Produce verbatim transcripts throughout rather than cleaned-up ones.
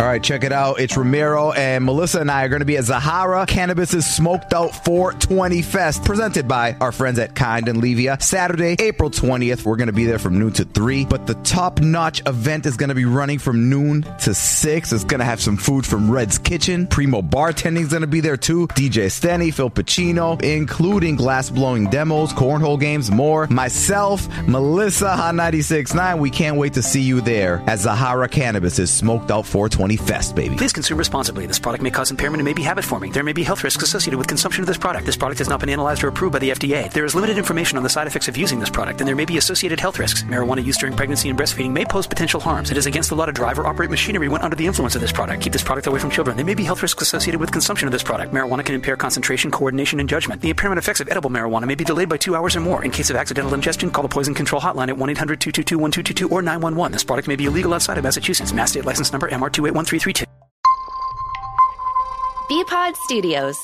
All right, check it out. It's Ramiro, and Melissa and I are going to be at Zahara Cannabis's Smoked Out four twenty Fest, presented by our friends at Kind and Levia. Saturday, April twentieth. We're going to be there from noon to three, but the top-notch event is going to be running from noon to six. It's going to have some food from Red's Kitchen. Primo Bartending is going to be there, too. D J Stenny, Phil Pacino, including glass-blowing demos, cornhole games, more. Myself, Melissa, Hot ninety-six point nine. We can't wait to see you there at Zahara Cannabis's Smoked Out four twenty Fest, baby. Please consume responsibly. This product may cause impairment and may be habit-forming. There may be health risks associated with consumption of this product. This product has not been analyzed or approved by the F D A. There is limited information on the side effects of using this product, and there may be associated health risks. Marijuana use during pregnancy and breastfeeding may pose potential harms. It is against the law to drive or operate machinery when under the influence of this product. Keep this product away from children. There may be health risks associated with consumption of this product. Marijuana can impair concentration, coordination, and judgment. The impairment effects of edible marijuana may be delayed by two hours or more. In case of accidental ingestion, call the Poison Control Hotline at one eight hundred two two two one two two two or nine one one. This product may be illegal outside of Massachusetts. Mass State License Number M R two eight one three three two. B-Pod Studios.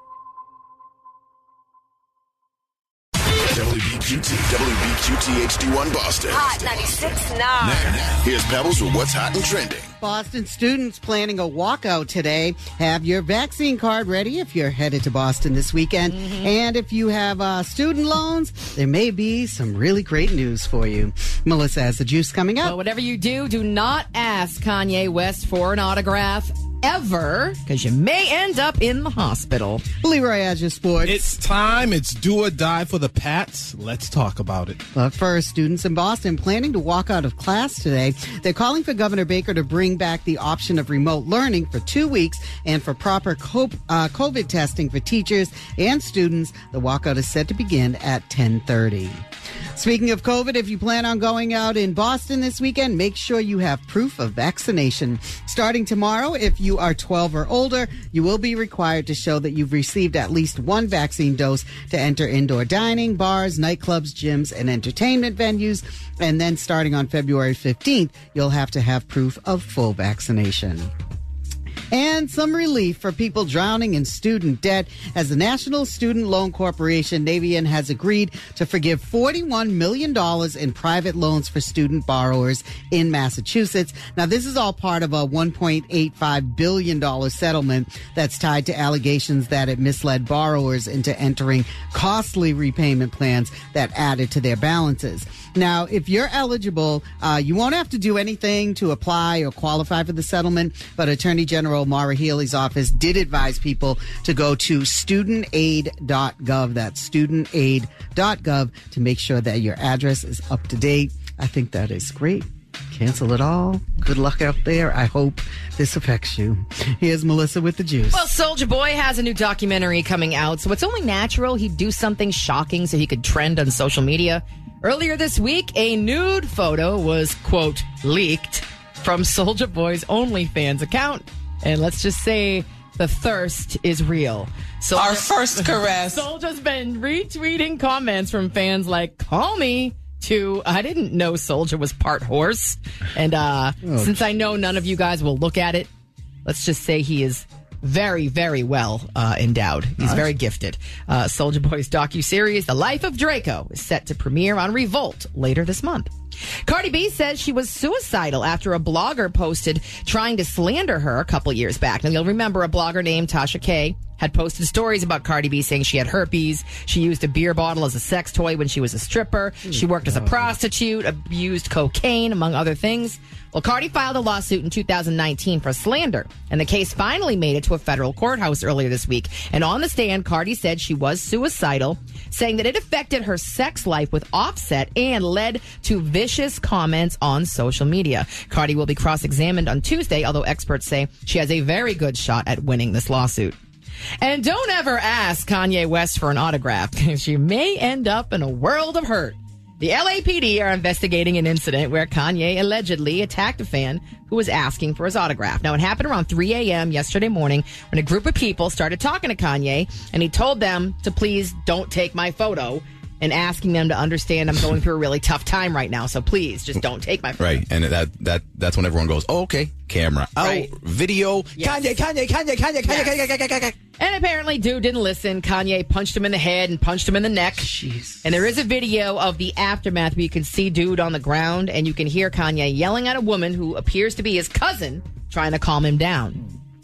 W B Q T, W B Q T H D one Boston. Hot ninety-six point nine. Now, here's Pebbles with what's hot and trending. Boston students planning a walkout today. Have your vaccine card ready if you're headed to Boston this weekend. Mm-hmm. And if you have uh, student loans, there may be some really great news for you. Melissa has the juice coming up. Well, whatever you do, do not ask Kanye West for an autograph ever, because you may end up in the hospital. Leroy has your sports. It's time. It's do or die for the Pats. Let's talk about it. But first, students in Boston planning to walk out of class today. They're calling for Governor Baker to bring back the option of remote learning for two weeks and for proper COVID testing for teachers and students. The walkout is set to begin at ten thirty. Speaking of COVID, if you plan on going out in Boston this weekend, make sure you have proof of vaccination. Starting tomorrow, if you are twelve or older, you will be required to show that you've received at least one vaccine dose to enter indoor dining, bars, nightclubs, gyms, and entertainment venues. And then starting on February fifteenth, you'll have to have proof of full vaccination. And some relief for people drowning in student debt as the National Student Loan Corporation, Navien, has agreed to forgive forty-one million dollars in private loans for student borrowers in Massachusetts. Now, this is all part of a one point eight five billion dollars settlement that's tied to allegations that it misled borrowers into entering costly repayment plans that added to their balances. Now, if you're eligible, uh, you won't have to do anything to apply or qualify for the settlement, but Attorney General Maura Healey's office did advise people to go to student aid dot gov. That's student aid dot gov to make sure that your address is up to date. I think that is great. Cancel it all. Good luck out there. I hope this affects you. Here's Melissa with the juice. Well, Soulja Boy has a new documentary coming out, so it's only natural he'd do something shocking so he could trend on social media. Earlier this week, a nude photo was, quote, leaked from Soulja Boy's OnlyFans account. And let's just say the thirst is real. Soulja, Our first caress. Soulja's been retweeting comments from fans like, call me, to, I didn't know Soulja was part horse. And uh, oh, since I know none of you guys will look at it, let's just say he is very, very well uh, endowed. He's nice. Very gifted. Uh, Soulja Boy's docuseries, The Life of Draco, is set to premiere on Revolt later this month. Cardi B says she was suicidal after a blogger posted trying to slander her a couple years back. Now, you'll remember a blogger named Tasha K had posted stories about Cardi B saying she had herpes. She used a beer bottle as a sex toy when she was a stripper. She worked as a prostitute, abused cocaine, among other things. Well, Cardi filed a lawsuit in two thousand nineteen for slander, and the case finally made it to a federal courthouse earlier this week. And on the stand, Cardi said she was suicidal, saying that it affected her sex life with Offset and led to vicious comments on social media. Cardi will be cross-examined on Tuesday, although experts say she has a very good shot at winning this lawsuit. And don't ever ask Kanye West for an autograph, because you may end up in a world of hurt. The L A P D are investigating an incident where Kanye allegedly attacked a fan who was asking for his autograph. Now, it happened around three a.m. yesterday morning when a group of people started talking to Kanye, and he told them to please don't take my photo, and asking them to understand I'm going through a really tough time right now, so please just don't take my photo. Right, and that that that's when everyone goes, oh, okay, camera out, right. video, yes. Kanye, Kanye, Kanye, Kanye, Kanye, yes. Kanye, Kanye, Kanye, Kanye. And apparently, dude didn't listen. Kanye punched him in the head and punched him in the neck. Jeez. And there is a video of the aftermath where you can see dude on the ground, and you can hear Kanye yelling at a woman who appears to be his cousin trying to calm him down.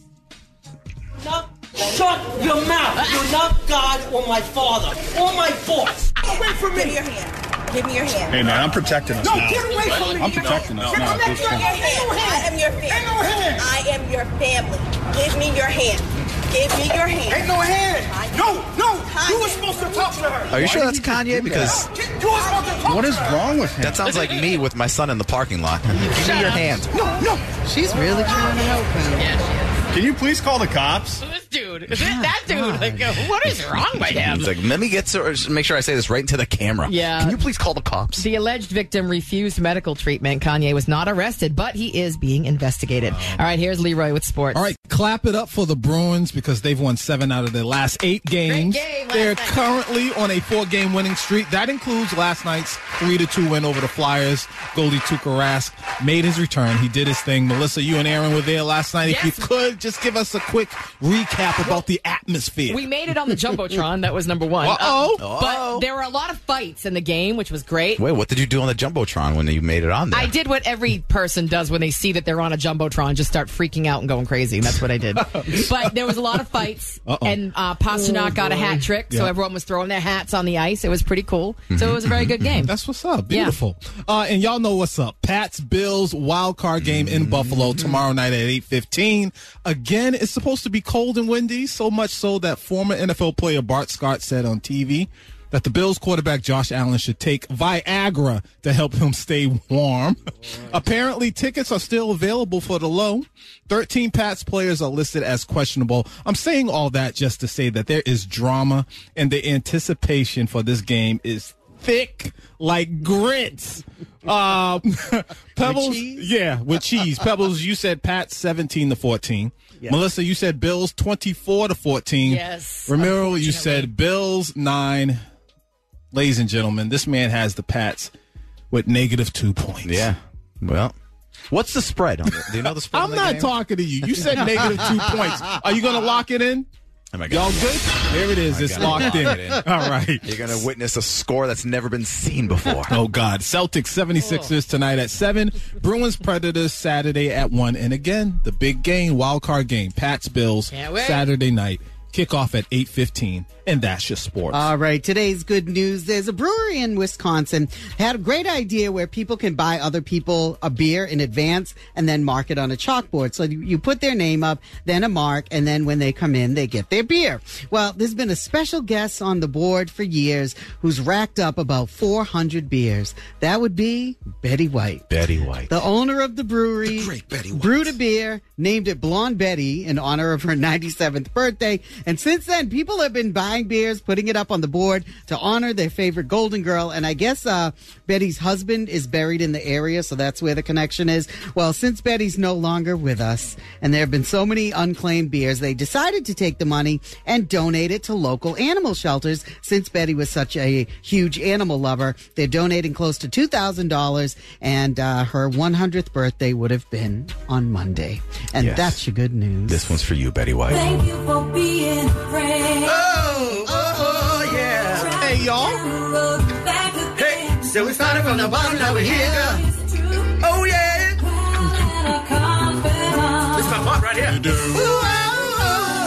Not, shut your mouth. You're not God or my father or my boss. Away from me. Give me your hand. Give me your hand. Hey, man, I'm protecting us no, now. No, get away from me. I'm protecting us now. Get your hand. I am your family. Ain't no hand. I am your family. Give me your hand. Give me your hand. Ain't no hand. No, no. You were supposed to talk to her. Are you sure that's Kanye? Because you were supposed to talk What to is her. wrong with him? that sounds like me with my son in the parking lot. Give me your hand. No, no. She's really trying to help him. Yeah, she is. Can you please call the cops? This dude, is it that dude? Like, uh, what is wrong with him? It's like, let me get to, or just make sure I say this right into the camera. Yeah. Can you please call the cops? The alleged victim refused medical treatment. Kanye was not arrested, but he is being investigated. All right, here's Leroy with sports. All right, clap it up for the Bruins because they've won seven out of their last eight games. Great game last They're night. currently on a four-game winning streak. That includes last night's three to two win over the Flyers. Goldie Tuukka Rask made his return. He did his thing. Melissa, you and Aaron were there last night. Yes. If you could, just give us a quick recap about the atmosphere. We made it on the Jumbotron. That was number one. Uh-oh. Uh, but there were a lot of fights in the game, which was great. Wait, what did you do on the Jumbotron when you made it on there? I did what every person does when they see that they're on a Jumbotron, just start freaking out and going crazy. That's what I did. But there was a lot of fights, Uh-oh. and uh, Pasternak got a hat trick, so Yeah. everyone was throwing their hats on the ice. It was pretty cool. So it was a very good game. That's what's up. Beautiful. Uh, and y'all know what's up. Pats Bills wild card game in Buffalo tomorrow night at eight fifteen. Again, it's supposed to be cold and windy, so much so that former N F L player Bart Scott said on T V that the Bills quarterback Josh Allen should take Viagra to help him stay warm. Apparently, tickets are still available for the low. thirteen Pats players are listed as questionable. I'm saying all that just to say that there is drama, and the anticipation for this game is thick like grits. Uh, Pebbles, With cheese? yeah, with cheese. Pebbles, you said Pats seventeen to fourteen. Yes. Melissa, you said Bills twenty-four to fourteen. Yes, Ramiro, you unfortunately. said Bills nine. Ladies and gentlemen, this man has the Pats with negative two points. Yeah. Well, what's the spread on it? Do you know the spread? I'm on the not game? talking to you. You said negative two points. Are you going to lock it in? Oh my Y'all God. good? There it is. I It's gotta locked lock in. it in. All right. You're going to witness a score that's never been seen before. Oh, God. Celtics seventy-sixers tonight at seven. Bruins Predators Saturday at one. And again, the big game, wild card game, Pats Bills Can't wait. Saturday night. Kickoff at eight fifteen. And that's your sports. All right, today's good news. There's a brewery in Wisconsin had a great idea where people can buy other people a beer in advance and then mark it on a chalkboard. So you, you put their name up, then a mark, and then when they come in, they get their beer. Well, there's been a special guest on the board for years who's racked up about four hundred beers. That would be Betty White. Betty White. The owner of the brewery The great Betty White. brewed a beer, named it Blonde Betty in honor of her ninety-seventh birthday. And since then, people have been buying beers, putting it up on the board to honor their favorite Golden Girl. And I guess uh, Betty's husband is buried in the area, so that's where the connection is. Well, since Betty's no longer with us, and there have been so many unclaimed beers, they decided to take the money and donate it to local animal shelters. Since Betty was such a huge animal lover, they're donating close to two thousand dollars, and uh, her one hundredth birthday would have been on Monday. And Yes. that's your good news. This one's for you, Betty White. Thank you for being a friend. Oh, oh, oh, yeah. Hey, y'all. Look back again. Hey, so we started from the bottom, now we're here. It's true. Oh, yeah. Proud and a confidant. This is my part right here. You do. Ooh, oh,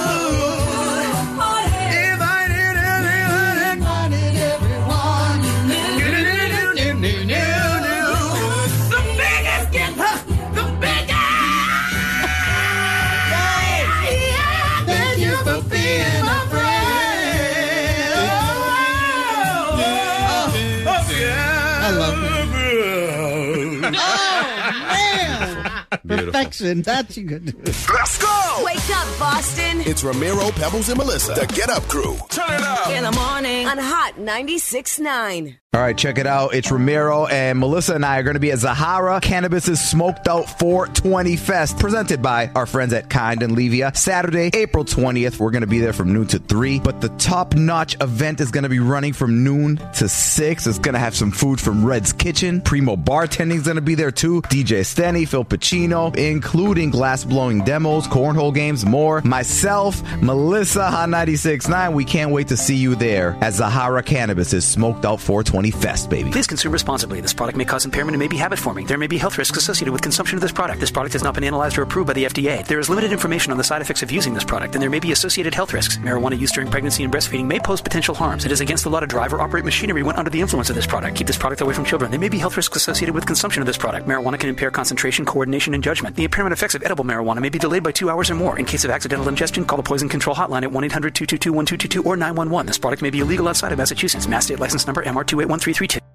oh, Party. oh. Invited everyone. Wanted everyone you New, knew. new, new, new, new, new, new. The biggest gift. Huh? The biggest. Yeah. Thank you for being my friend. Oh, oh, oh, yeah. I love it. it. Oh, man. Beautiful. Perfection. That's your good news. Let's go! Wake up, Boston. It's Ramiro, Pebbles, and Melissa, the Get Up Crew. Turn it up. In the morning on Hot ninety-six point nine. All right, check it out. It's Ramiro, and Melissa and I are going to be at Zahara Cannabis's Smoked Out four twenty Fest, presented by our friends at Kind and Levia. Saturday, April twentieth. We're going to be there from noon to three, but the top-notch event is going to be running from noon to six. It's going to have some food from Red's Kitchen. Primo Bartending is going to be there, too. D J Stenny, Phil Pacino, including glass-blowing demos, cornhole games, more. Myself, Melissa, Hot ninety-six point nine. We can't wait to see you there at Zahara Cannabis's Smoked Out four twenty twenty Fest, baby. Please consume responsibly. This product may cause impairment and may be habit forming. There may be health risks associated with consumption of this product. This product has not been analyzed or approved by the F D A. There is limited information on the side effects of using this product, and there may be associated health risks. Marijuana use during pregnancy and breastfeeding may pose potential harms. It is against the law to drive or operate machinery when under the influence of this product. Keep this product away from children. There may be health risks associated with consumption of this product. Marijuana can impair concentration, coordination, and judgment. The impairment effects of edible marijuana may be delayed by two hours or more. In case of accidental ingestion, call the Poison Control Hotline at one eight hundred two two two one two two two or nine one one. This product may be illegal outside of Massachusetts. Mass State License Number M R two eight one three three two.